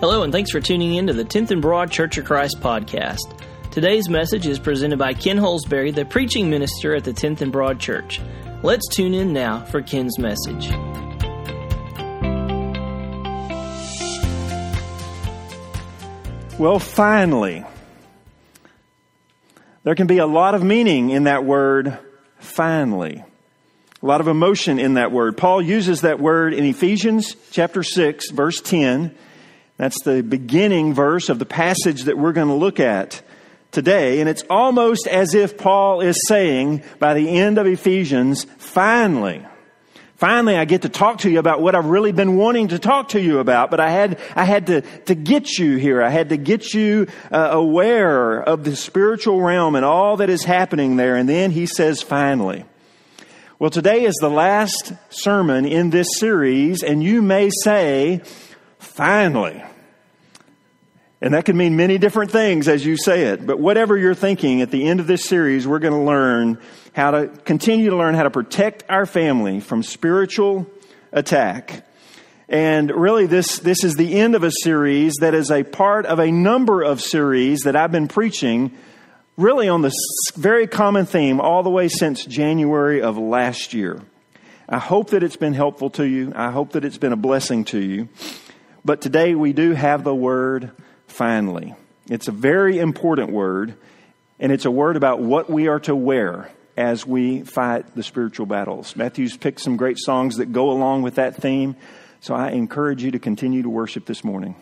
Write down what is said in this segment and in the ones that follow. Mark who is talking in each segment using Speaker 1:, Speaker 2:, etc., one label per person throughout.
Speaker 1: Hello, and thanks for tuning in to the 10th and Broad Church of Christ podcast. Today's message is presented by Ken Holsbury, the preaching minister at the 10th and Broad Church. Let's tune in now for Ken's message.
Speaker 2: Well, finally. There can be a lot of meaning in that word, finally. A lot of emotion in that word. Paul uses that word in Ephesians chapter 6, verse 10. That's the beginning verse of the passage that we're going to look at today. And it's almost as if Paul is saying by the end of Ephesians, finally I get to talk to you about what I've really been wanting to talk to you about. But I had to get you here. I had to get you aware of the spiritual realm and all that is happening there. And then he says, finally. Well, today is the last sermon in this series, and you may say, finally. And that could mean many different things as you say it. But whatever you're thinking, at the end of this series, we're going to continue to learn how to protect our family from spiritual attack. And really, this is the end of a series that is a part of a number of series that I've been preaching really on this very common theme all the way since January of last year. I hope that it's been helpful to you. I hope that it's been a blessing to you. But today we do have the word finally. It's a very important word, and it's a word about what we are to wear as we fight the spiritual battles. Matthew's picked some great songs that go along with that theme, so I encourage you to continue to worship this morning.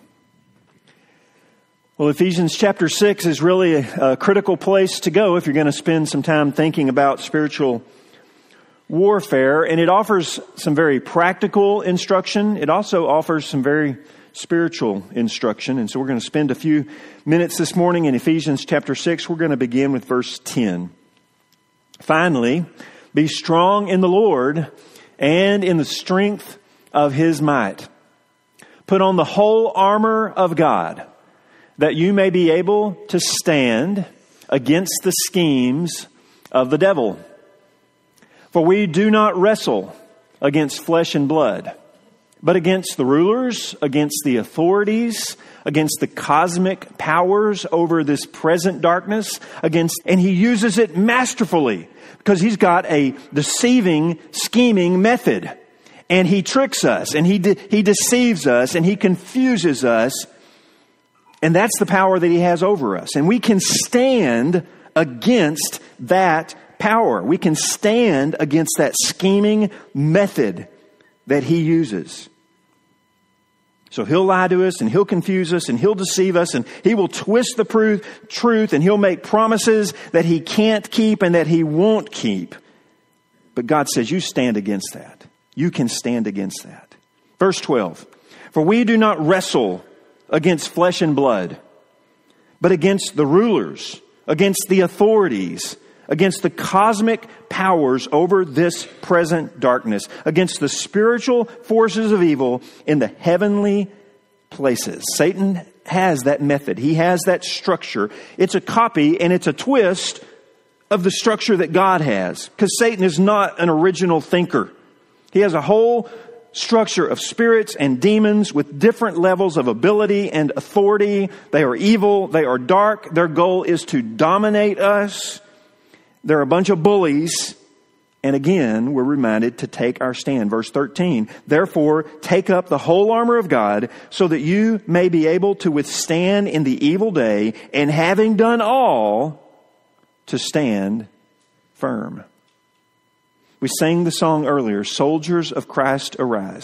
Speaker 2: Well, Ephesians chapter 6 is really a critical place to go if you're going to spend some time thinking about spiritual warfare, and it offers some very practical instruction. It also offers some very spiritual instruction. And so we're going to spend a few minutes this morning in Ephesians chapter 6. We're going to begin with verse 10. Finally, be strong in the Lord and in the strength of His might. Put on the whole armor of God, that you may be able to stand against the schemes of the devil. For we do not wrestle against flesh and blood, but against the rulers, against the authorities, against the cosmic powers over this present darkness, and he uses it masterfully because he's got a deceiving, scheming method. And he tricks us, and he deceives us, and he confuses us. And that's the power that he has over us. And we can stand against that power. We can stand against that scheming method that he uses. So he'll lie to us, and he'll confuse us, and he'll deceive us, and he will twist the truth, and he'll make promises that he can't keep and that he won't keep. But God says, you stand against that. You can stand against that. Verse 12, for we do not wrestle against flesh and blood, but against the rulers, against the authorities, against the cosmic powers over this present darkness, against the spiritual forces of evil in the heavenly places. Satan has that method. He has that structure. It's a copy and it's a twist of the structure that God has, because Satan is not an original thinker. He has a whole structure of spirits and demons with different levels of ability and authority. They are evil. They are dark. Their goal is to dominate us. They're a bunch of bullies. And again, we're reminded to take our stand. Verse 13, therefore, take up the whole armor of God so that you may be able to withstand in the evil day, and having done all, to stand firm. We sang the song earlier, Soldiers of Christ Arise.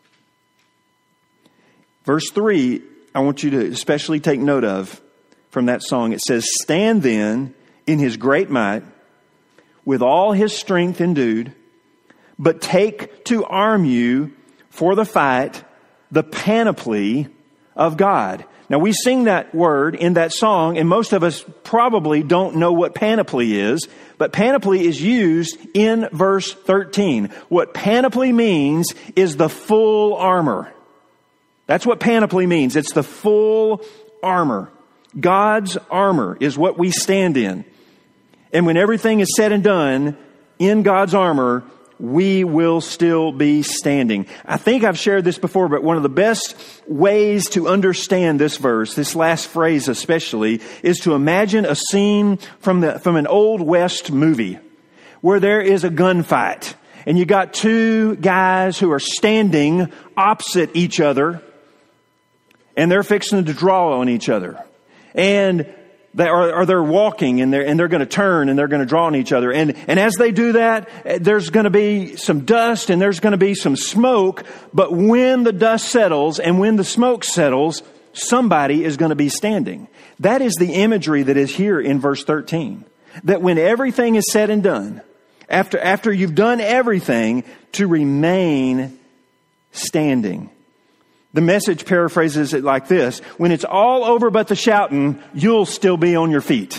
Speaker 2: Verse 3, I want you to especially take note of from that song. It says, stand then in His great might, with all His strength endued, but take to arm you for the fight the panoply of God. Now, we sing that word in that song, and most of us probably don't know what panoply is, but panoply is used in verse 13. What panoply means is the full armor. That's what panoply means. It's the full armor. God's armor is what we stand in. And when everything is said and done in God's armor, we will still be standing. I think I've shared this before, but one of the best ways to understand this verse, this last phrase especially, is to imagine a scene from an Old West movie where there is a gunfight. And you got two guys who are standing opposite each other, and they're fixing to draw on each other. And they're walking, and they're going to turn, and they're going to draw on each other. And as they do that, there's going to be some dust and there's going to be some smoke. But when the dust settles and when the smoke settles, somebody is going to be standing. That is the imagery that is here in verse 13. That when everything is said and done, after you've done everything, to remain standing. The Message paraphrases it like this: when it's all over but the shouting, you'll still be on your feet.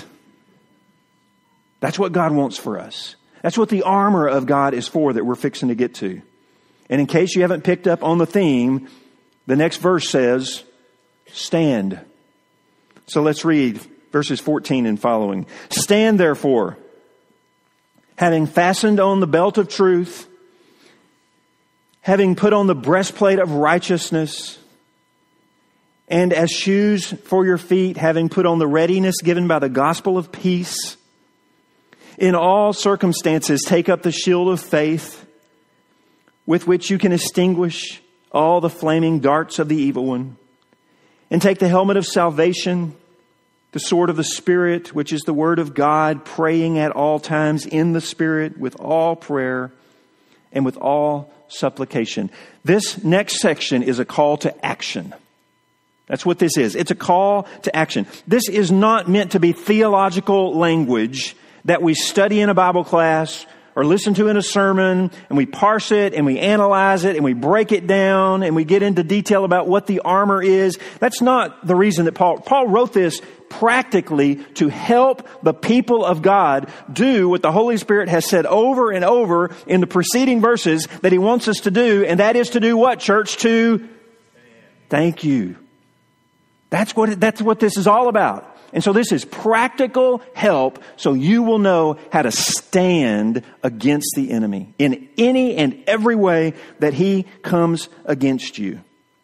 Speaker 2: That's what God wants for us. That's what the armor of God is for that we're fixing to get to. And in case you haven't picked up on the theme, the next verse says, stand. So let's read verses 14 and following. Stand therefore, having fastened on the belt of truth, having put on the breastplate of righteousness, and as shoes for your feet, having put on the readiness given by the gospel of peace. In all circumstances, take up the shield of faith, with which you can extinguish all the flaming darts of the evil one. And take the helmet of salvation, the sword of the Spirit, which is the word of God, praying at all times in the Spirit with all prayer and with all supplication. This next section is a call to action. That's what this is. It's a call to action. This is not meant to be theological language that we study in a Bible class or listen to in a sermon, and we parse it and we analyze it and we break it down and we get into detail about what the armor is. That's not the reason that Paul wrote this practically to help the people of God do what the Holy Spirit has said over and over in the preceding verses that he wants us to do. And that is to do what, church? To thank you. That's what this is all about. And so this is practical help so you will know how to stand against the enemy in any and every way that he comes against you.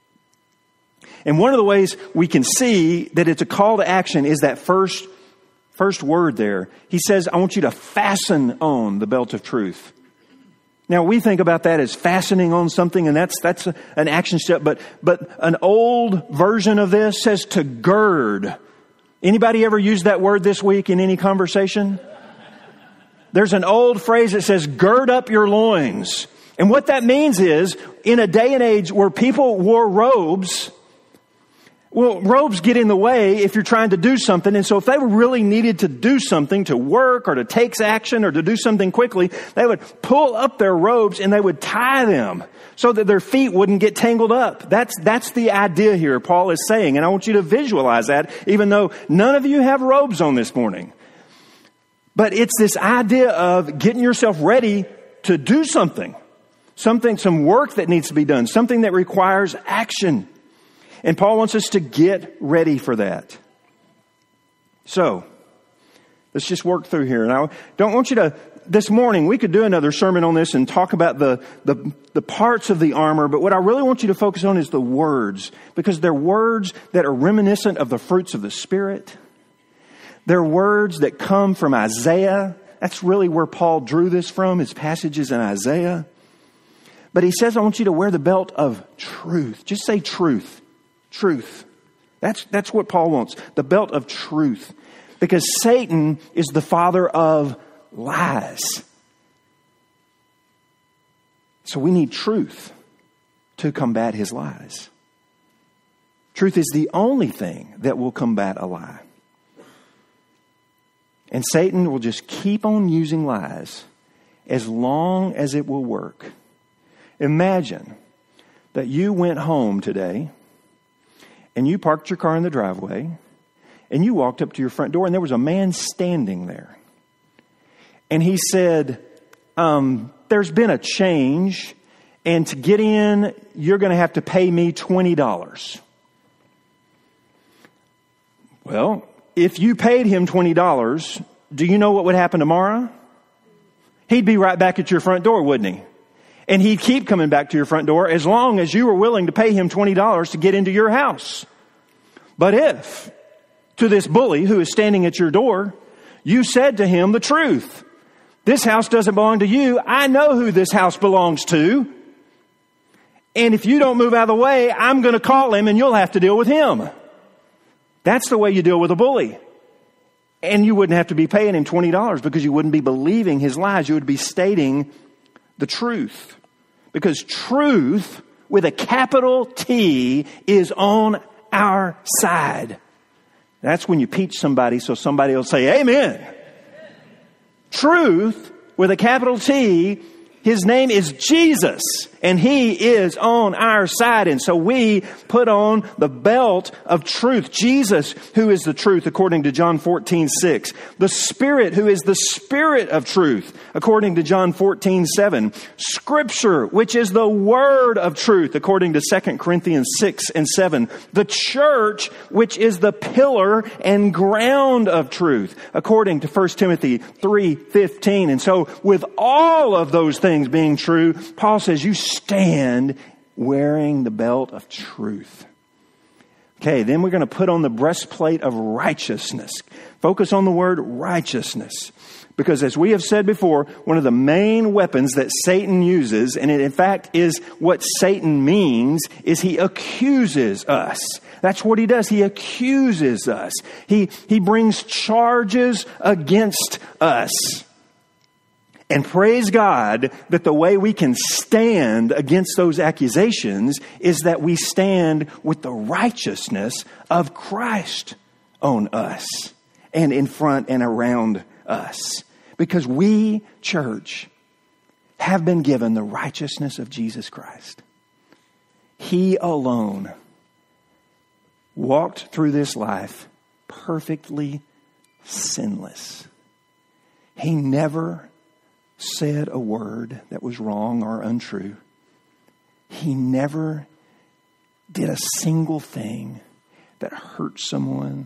Speaker 2: And one of the ways we can see that it's a call to action is that first word there. He says, I want you to fasten on the belt of truth. Now, we think about that as fastening on something, and that's an action step. But an old version of this says to gird. Anybody ever used that word this week in any conversation? There's an old phrase that says, gird up your loins. And what that means is, in a day and age where people wore robes, well, robes get in the way if you're trying to do something. And so if they really needed to do something, to work or to take action or to do something quickly, they would pull up their robes and they would tie them so that their feet wouldn't get tangled up. That's the idea here Paul is saying. And I want you to visualize that, even though none of you have robes on this morning. But it's this idea of getting yourself ready to do something, some work that needs to be done, something that requires action. And Paul wants us to get ready for that. So, let's just work through here. And I don't want you to, this morning, we could do another sermon on this and talk about the parts of the armor, but what I really want you to focus on is the words, because they're words that are reminiscent of the fruits of the Spirit. They're words that come from Isaiah. That's really where Paul drew this from, his passages in Isaiah. But he says, I want you to wear the belt of truth. Just say truth. Truth. That's what Paul wants. The belt of truth. Because Satan is the father of lies. So we need truth to combat his lies. Truth is the only thing that will combat a lie. And Satan will just keep on using lies as long as it will work. Imagine that you went home today and you parked your car in the driveway, and you walked up to your front door, and there was a man standing there. And he said, there's been a change, and to get in, you're going to have to pay me $20. Well, if you paid him $20, do you know what would happen tomorrow? he'd be right back at your front door, wouldn't he? And he'd keep coming back to your front door as long as you were willing to pay him $20 to get into your house. But if, to this bully who is standing at your door, you said to him the truth, this house doesn't belong to you. I know who this house belongs to. And if you don't move out of the way, I'm going to call him and you'll have to deal with him. That's the way you deal with a bully. And you wouldn't have to be paying him $20 because you wouldn't be believing his lies. You would be stating the truth. Because truth with a capital T is on our side. That's when you peach somebody so somebody will say, amen. Truth with a capital T, his name is Jesus, and he is on our side. And so we put on the belt of truth. Jesus, who is the truth, according to John 14:6. The Spirit, who is the Spirit of truth, according to John 14:7. Scripture, which is the Word of truth, according to 2 Corinthians 6:7. The church, which is the pillar and ground of truth, according to 1 Timothy 3:15. And so with all of those things being true, Paul says you stand wearing the belt of truth. Okay, then we're going to put on the breastplate of righteousness. Focus on the word righteousness. Because as we have said before, one of the main weapons that Satan uses, and it in fact is what Satan means, is he accuses us. That's what he does. He accuses us. He brings charges against us. And praise God that the way we can stand against those accusations is that we stand with the righteousness of Christ on us and in front and around us. Because we, church, have been given the righteousness of Jesus Christ. He alone walked through this life perfectly sinless. He never said a word that was wrong or untrue. He never did a single thing that hurt someone.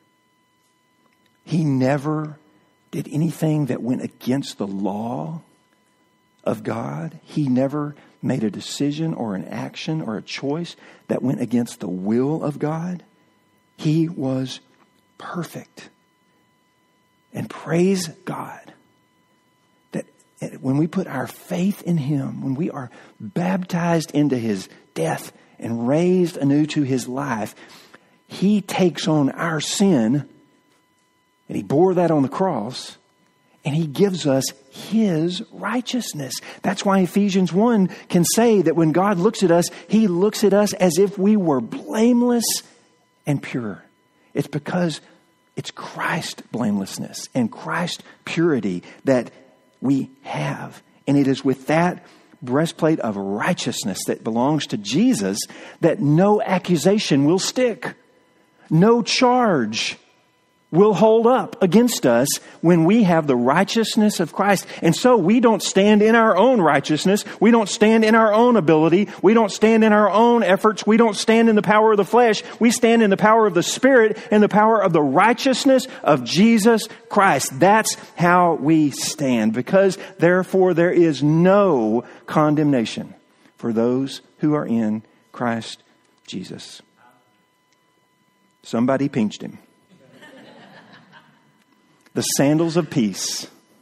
Speaker 2: He never did anything that went against the law of God. He never made a decision or an action or a choice that went against the will of God. He was perfect. And praise God that when we put our faith in Him, when we are baptized into His death and raised anew to His life, He takes on our sin, and He bore that on the cross, and He gives us His righteousness. That's why Ephesians 1 can say that when God looks at us, He looks at us as if we were blameless and pure. It's because it's Christ's blamelessness and Christ's purity that we have. And it is with that breastplate of righteousness that belongs to Jesus that no accusation will stick. No charge will hold up against us when we have the righteousness of Christ. And so we don't stand in our own righteousness. We don't stand in our own ability. We don't stand in our own efforts. We don't stand in the power of the flesh. We stand in the power of the Spirit and the power of the righteousness of Jesus Christ. That's how we stand. Because therefore there is no condemnation for those who are in Christ Jesus. Somebody pinched him. The sandals of peace.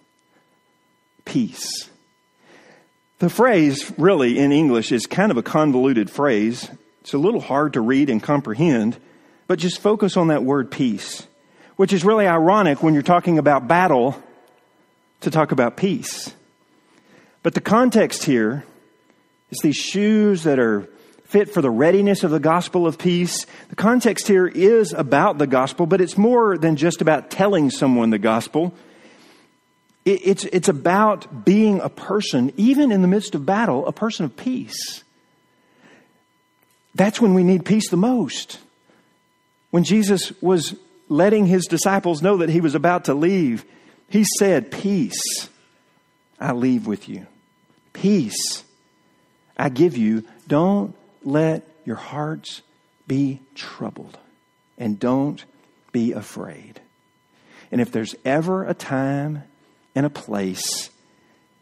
Speaker 2: Peace. The phrase really in English is kind of a convoluted phrase. It's a little hard to read and comprehend, but just focus on that word peace, which is really ironic when you're talking about battle to talk about peace. But the context here is these shoes that are fit for the readiness of the gospel of peace. The context here is about the gospel, but it's more than just about telling someone the gospel. It's about being a person, even in the midst of battle, a person of peace. That's when we need peace the most. When Jesus was letting His disciples know that He was about to leave, He said, "Peace I leave with you. Peace I give you. Don't let your hearts be troubled, and don't be afraid." And if there's ever a time and a place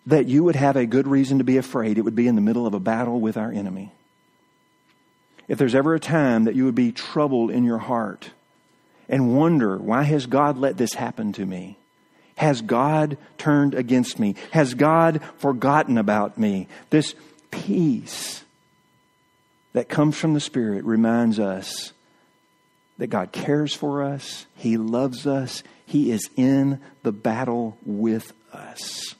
Speaker 2: that you would have a good reason to be afraid, it would be in the middle of a battle with our enemy. If there's ever a time that you would be troubled in your heart and wonder, why has God let this happen to me? Has God turned against me? Has God forgotten about me? This peace that comes from the Spirit reminds us that God cares for us. He loves us. He is in the battle with us.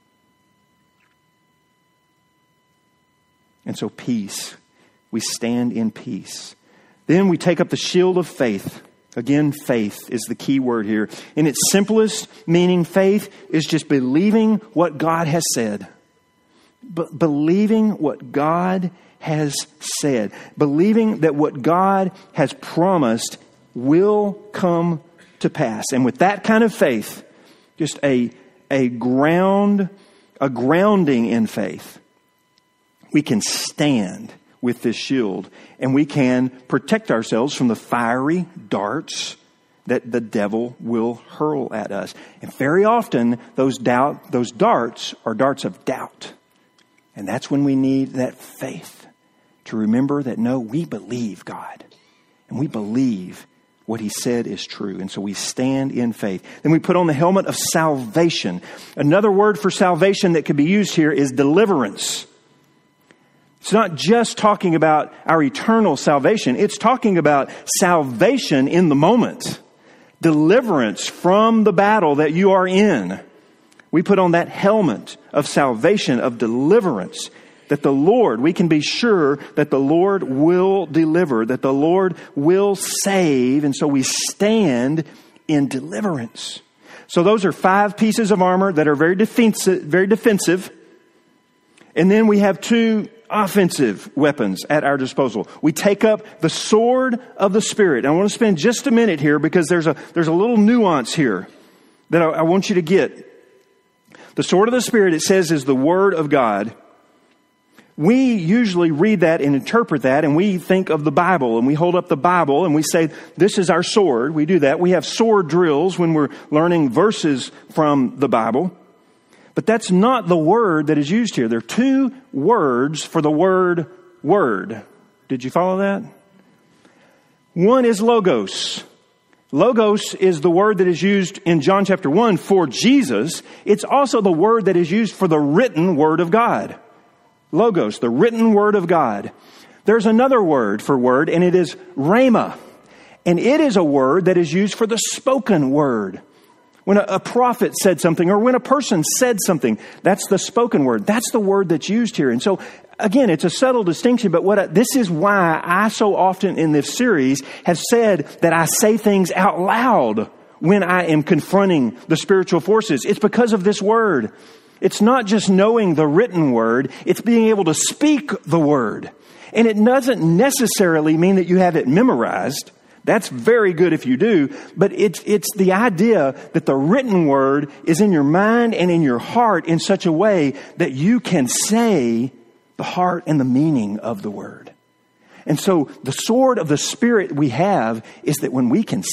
Speaker 2: And so peace. We stand in peace. Then we take up the shield of faith. Again, faith is the key word here. In its simplest meaning, faith is just believing what God has said. Believing what God has said. Believing that what God has promised will come to pass. And with that kind of faith, just a grounding in faith, we can stand with this shield and we can protect ourselves from the fiery darts that the devil will hurl at us. And very often those darts are darts of doubt. And that's when we need that faith to remember that, no, we believe God and we believe what He said is true. And so we stand in faith. Then we put on the helmet of salvation. Another word for salvation that could be used here is deliverance. It's not just talking about our eternal salvation. It's talking about salvation in the moment. Deliverance from the battle that you are in. We put on that helmet of salvation, of deliverance, that the Lord, we can be sure that the Lord will deliver, that the Lord will save, and so we stand in deliverance. So those are 5 pieces of armor that are very defensive. And then we have 2 offensive weapons at our disposal. We take up the sword of the Spirit. And I want to spend just a minute here because there's a little nuance here that I want you to get. The sword of the Spirit, it says, is the Word of God. We usually read that and interpret that, and we think of the Bible, and we hold up the Bible, and we say, this is our sword. We do that. We have sword drills when we're learning verses from the Bible. But that's not the word that is used here. There are 2 words for the word word. Did you follow that? One is logos. Logos is the word that is used in John chapter 1 for Jesus. It's also the word that is used for the written word of God. Logos, the written word of God. There's another word for word, and it is rhema. And it is a word that is used for the spoken word. When a prophet said something, or when a person said something, that's the spoken word. That's the word that's used here. And so, again, it's a subtle distinction, but this is why I so often in this series have said that I say things out loud when I am confronting the spiritual forces. It's because of this word. It's not just knowing the written word, it's being able to speak the word. And it doesn't necessarily mean that you have it memorized. That's very good if you do, but it's the idea that the written word is in your mind and in your heart in such a way that you can say the heart and the meaning of the word. And so the sword of the Spirit we have is that when we can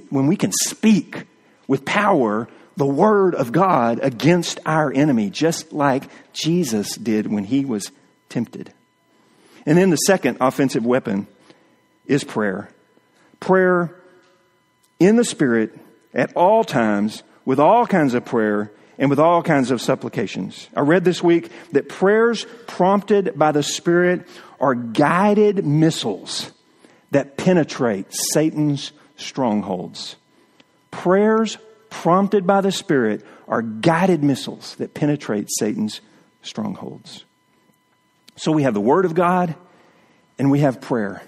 Speaker 2: speak with power the word of God against our enemy, just like Jesus did when He was tempted. And then the second offensive weapon is prayer. Prayer in the Spirit at all times with all kinds of prayer and with all kinds of supplications. I read this week that prayers prompted by the Spirit are guided missiles that penetrate Satan's strongholds. Prayers prompted by the Spirit are guided missiles that penetrate Satan's strongholds. So we have the Word of God and we have prayer.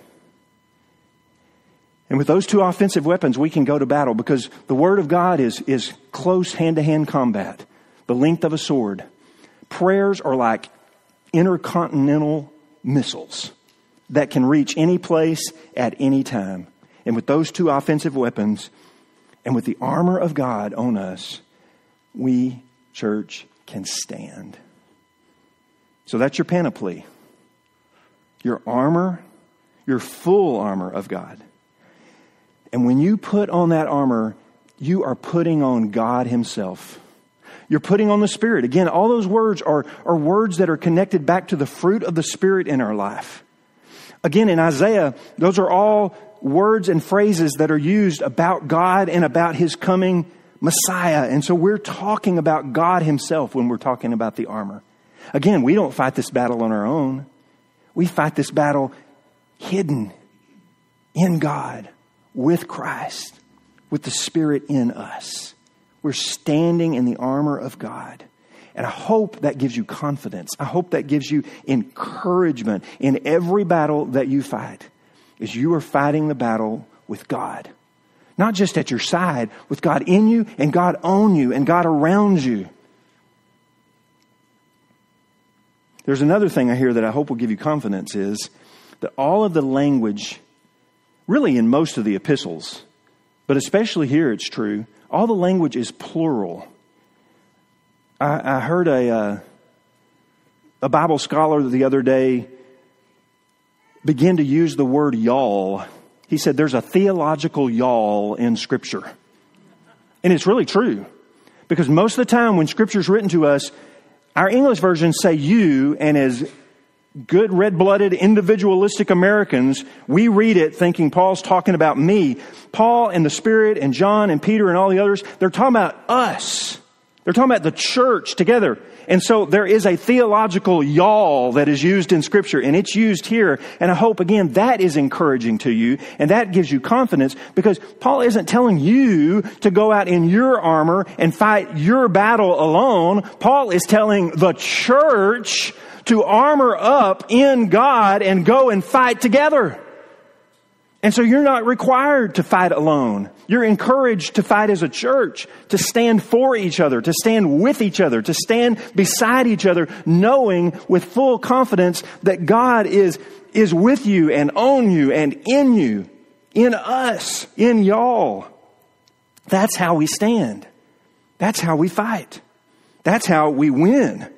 Speaker 2: And with those 2 offensive weapons, we can go to battle because the Word of God is close hand-to-hand combat, the length of a sword. Prayers are like intercontinental missiles that can reach any place at any time. And with those 2 offensive weapons and with the armor of God on us, we, church, can stand. So that's your panoply. Your armor, your full armor of God. And when you put on that armor, you are putting on God Himself. You're putting on the Spirit. Again, all those words are words that are connected back to the fruit of the Spirit in our life. Again, in Isaiah, those are all words and phrases that are used about God and about His coming Messiah. And so we're talking about God Himself when we're talking about the armor. Again, we don't fight this battle on our own. We fight this battle hidden in God, with Christ, with the Spirit in us. We're standing in the armor of God. And I hope that gives you confidence. I hope that gives you encouragement in every battle that you fight, is you are fighting the battle with God. Not just at your side, with God in you and God on you and God around you. There's another thing I hear that I hope will give you confidence is that all of the language, really in most of the epistles, but especially here it's true, all the language is plural. I heard a Bible scholar the other day begin to use the word y'all. He said there's a theological y'all in Scripture. And it's really true. Because most of the time when Scripture's written to us, our English versions say you, and as good red-blooded individualistic Americans, we read it thinking Paul's talking about me. Paul and the Spirit and John and Peter and all the others, they're talking about us. They're talking about the church together. And so there is a theological y'all that is used in Scripture, and it's used here. And I hope, again, that is encouraging to you, and that gives you confidence, because Paul isn't telling you to go out in your armor and fight your battle alone. Paul is telling the church to armor up in God and go and fight together. And so you're not required to fight alone. You're encouraged to fight as a church, to stand for each other, to stand with each other, to stand beside each other, knowing with full confidence that God is with you and on you and in you, in us, in y'all. That's how we stand. That's how we fight. That's how we win.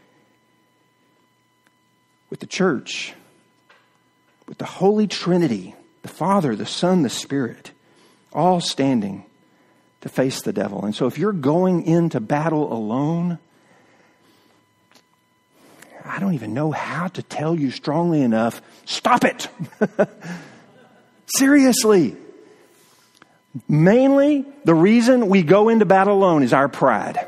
Speaker 2: With the church, with the Holy Trinity, the Father, the Son, the Spirit, all standing to face the devil. And so if you're going into battle alone, I don't even know how to tell you strongly enough, stop it. Seriously. Mainly, the reason we go into battle alone is our pride.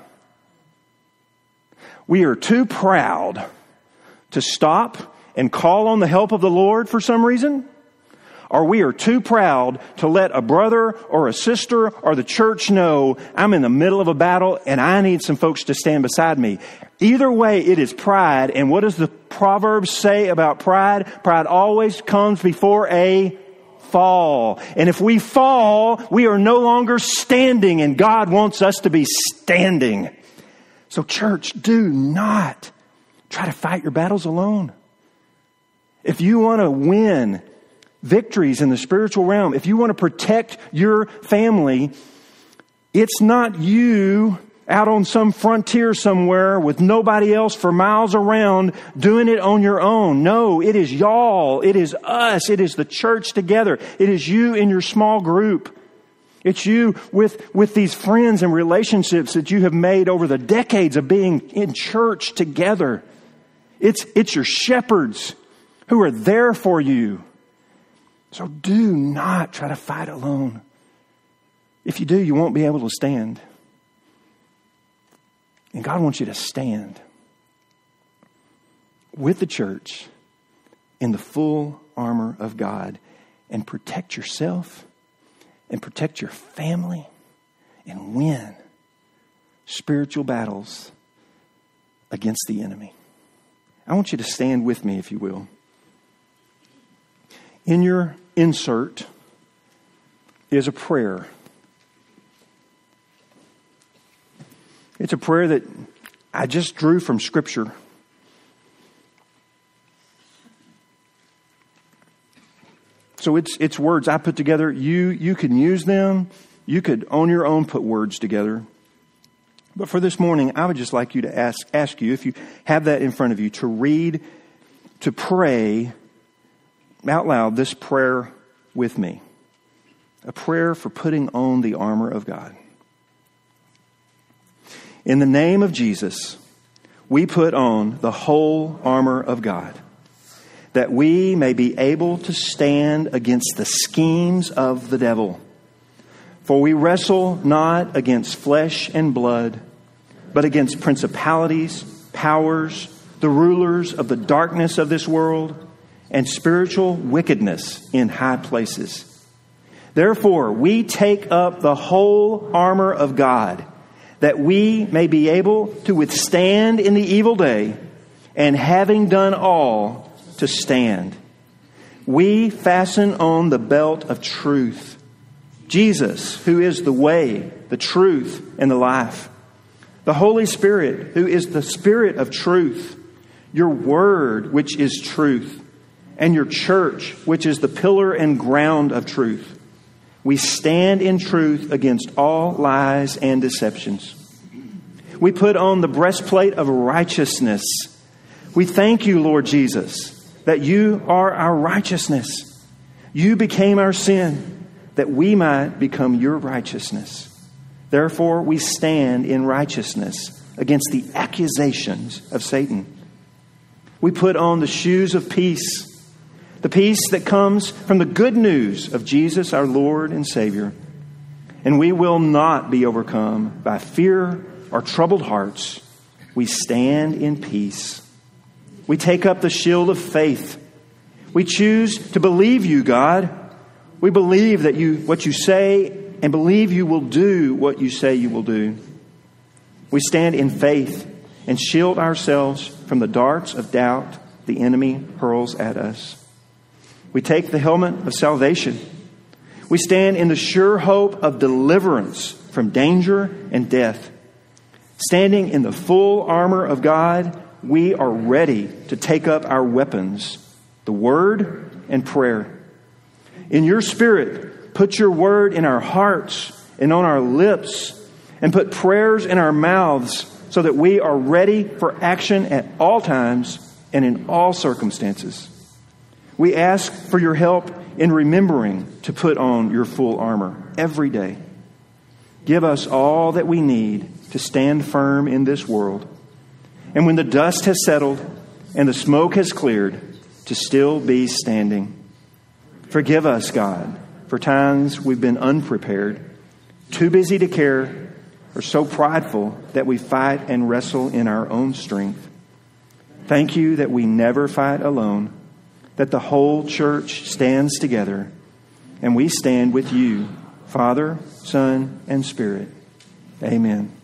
Speaker 2: We are too proud to stop and call on the help of the Lord for some reason. Or we are too proud to let a brother or a sister or the church know I'm in the middle of a battle and I need some folks to stand beside me. Either way, it is pride. And what does the Proverbs say about pride? Pride always comes before a fall. And if we fall, we are no longer standing, and God wants us to be standing. So church, do not try to fight your battles alone. If you want to win victories in the spiritual realm, if you want to protect your family, it's not you out on some frontier somewhere with nobody else for miles around doing it on your own. No, it is y'all. It is us. It is the church together. It is you in your small group. It's you with these friends and relationships that you have made over the decades of being in church together. It's your shepherds who are there for you. So do not try to fight alone. If you do, you won't be able to stand. And God wants you to stand with the church in the full armor of God and protect yourself and protect your family and win spiritual battles against the enemy. I want you to stand with me, if you will. In your insert is a prayer. It's a prayer that I just drew from Scripture. So it's words I put together. You can use them. You could on your own put words together. But for this morning, I would just like you to ask you, if you have that in front of you, to read, to pray out loud this prayer with me. A prayer for putting on the armor of God. In the name of Jesus, we put on the whole armor of God, that we may be able to stand against the schemes of the devil. For we wrestle not against flesh and blood, but against principalities, powers, the rulers of the darkness of this world, and spiritual wickedness in high places. Therefore, we take up the whole armor of God, that we may be able to withstand in the evil day, and having done all, to stand. We fasten on the belt of truth, Jesus, who is the way, the truth, and the life. The Holy Spirit, who is the Spirit of truth, your word, which is truth, and your church, which is the pillar and ground of truth. We stand in truth against all lies and deceptions. We put on the breastplate of righteousness. We thank you, Lord Jesus, that you are our righteousness. You became our sin, that we might become your righteousness. Therefore, we stand in righteousness against the accusations of Satan. We put on the shoes of peace, the peace that comes from the good news of Jesus, our Lord and Savior. And we will not be overcome by fear or troubled hearts. We stand in peace. We take up the shield of faith. We choose to believe you, God. We believe that what you say, and believe you will do what you say you will do. We stand in faith and shield ourselves from the darts of doubt the enemy hurls at us. We take the helmet of salvation. We stand in the sure hope of deliverance from danger and death. Standing in the full armor of God, we are ready to take up our weapons, the Word and prayer. In your Spirit, put your Word in our hearts and on our lips, and put prayers in our mouths so that we are ready for action at all times and in all circumstances. We ask for your help in remembering to put on your full armor every day. Give us all that we need to stand firm in this world. And when the dust has settled and the smoke has cleared, to still be standing. Forgive us, God, for times we've been unprepared, too busy to care, or so prideful that we fight and wrestle in our own strength. Thank you that we never fight alone, that the whole church stands together, and we stand with you, Father, Son, and Spirit. Amen.